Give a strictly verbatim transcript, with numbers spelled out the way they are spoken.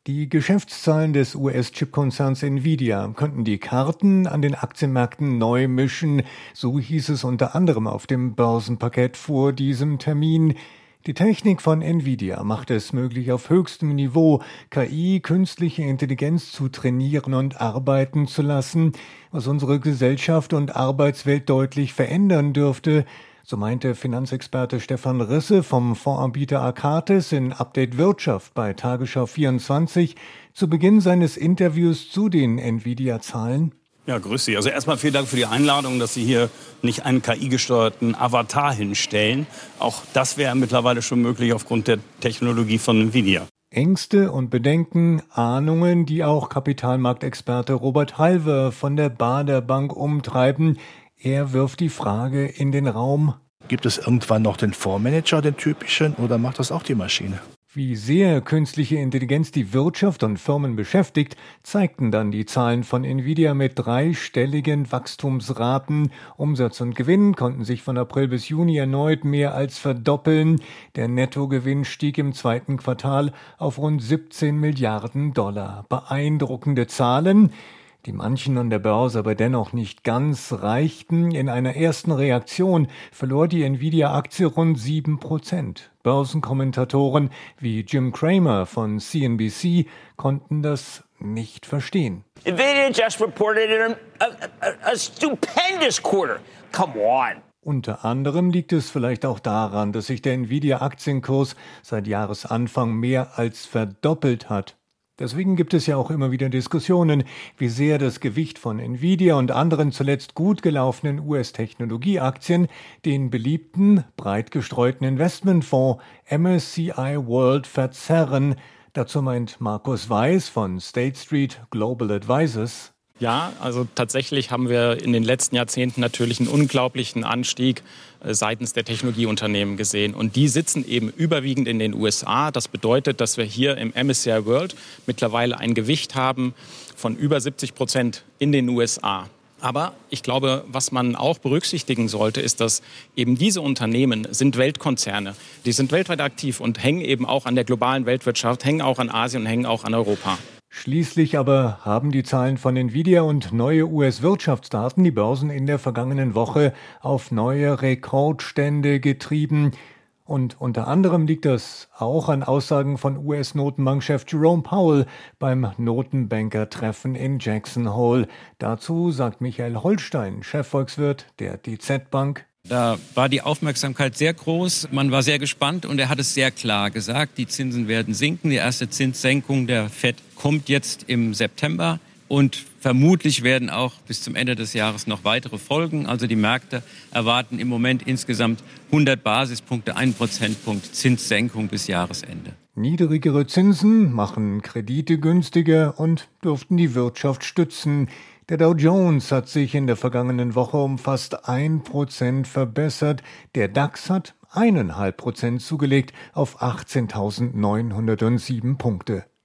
Die Geschäftszahlen des U S-Chipkonzerns Nvidia könnten die Karten an den Aktienmärkten neu mischen, so hieß es unter anderem auf dem Börsenparkett vor diesem Termin. Die Technik von Nvidia macht es möglich, auf höchstem Niveau K I, künstliche Intelligenz zu trainieren und arbeiten zu lassen, was unsere Gesellschaft und Arbeitswelt deutlich verändern dürfte. So meinte Finanzexperte Stefan Risse vom Fondsanbieter Arcatis in Update Wirtschaft bei Tagesschau vierundzwanzig zu Beginn seines Interviews zu den Nvidia-Zahlen. Ja, grüß Sie. Also erstmal vielen Dank für die Einladung, dass Sie hier nicht einen K I-gesteuerten Avatar hinstellen. Auch das wäre mittlerweile schon möglich aufgrund der Technologie von Nvidia. Ängste und Bedenken, Ahnungen, die auch Kapitalmarktexperte Robert Halver von der Baader Bank umtreiben. Er wirft die Frage in den Raum. Gibt es irgendwann noch den Fondsmanager, den typischen, oder macht das auch die Maschine? Wie sehr künstliche Intelligenz die Wirtschaft und Firmen beschäftigt, zeigten dann die Zahlen von Nvidia mit dreistelligen Wachstumsraten. Umsatz und Gewinn konnten sich von April bis Juni erneut mehr als verdoppeln. Der Nettogewinn stieg im zweiten Quartal auf rund siebzehn Milliarden Dollar. Beeindruckende Zahlen, die manchen an der Börse aber dennoch nicht ganz reichten. In einer ersten Reaktion verlor die Nvidia-Aktie rund sieben Prozent. Börsenkommentatoren wie Jim Cramer von C N B C konnten das nicht verstehen. Nvidia just reported a, a, a stupendous quarter. Come on. Unter anderem liegt es vielleicht auch daran, dass sich der Nvidia-Aktienkurs seit Jahresanfang mehr als verdoppelt hat. Deswegen gibt es ja auch immer wieder Diskussionen, wie sehr das Gewicht von Nvidia und anderen zuletzt gut gelaufenen U S-Technologieaktien den beliebten, breit gestreuten Investmentfonds M S C I World verzerren. Dazu meint Markus Weiß von State Street Global Advisors: Ja, also tatsächlich haben wir in den letzten Jahrzehnten natürlich einen unglaublichen Anstieg äh, seitens der Technologieunternehmen gesehen. Und die sitzen eben überwiegend in den U S A. Das bedeutet, dass wir hier im M S C I World mittlerweile ein Gewicht haben von über siebzig Prozent in den U S A. Aber ich glaube, was man auch berücksichtigen sollte, ist, dass eben diese Unternehmen sind Weltkonzerne. Die sind weltweit aktiv und hängen eben auch an der globalen Weltwirtschaft, hängen auch an Asien und hängen auch an Europa. Schließlich aber haben die Zahlen von Nvidia und neue U S-Wirtschaftsdaten die Börsen in der vergangenen Woche auf neue Rekordstände getrieben. Und unter anderem liegt das auch an Aussagen von U S-Notenbankchef Jerome Powell beim Notenbanker-Treffen in Jackson Hole. Dazu sagt Michael Holstein, Chefvolkswirt der D Z Bank: Da war die Aufmerksamkeit sehr groß, man war sehr gespannt und er hat es sehr klar gesagt, die Zinsen werden sinken. Die erste Zinssenkung der Fed kommt jetzt im September und vermutlich werden auch bis zum Ende des Jahres noch weitere folgen. Also die Märkte erwarten im Moment insgesamt hundert Basispunkte, ein Prozentpunkt Zinssenkung bis Jahresende. Niedrigere Zinsen machen Kredite günstiger und dürften die Wirtschaft stützen. Der Dow Jones hat sich in der vergangenen Woche um fast ein Prozent verbessert. Der DAX hat eineinhalb Prozent zugelegt auf achtzehntausendneunhundertsieben Punkte.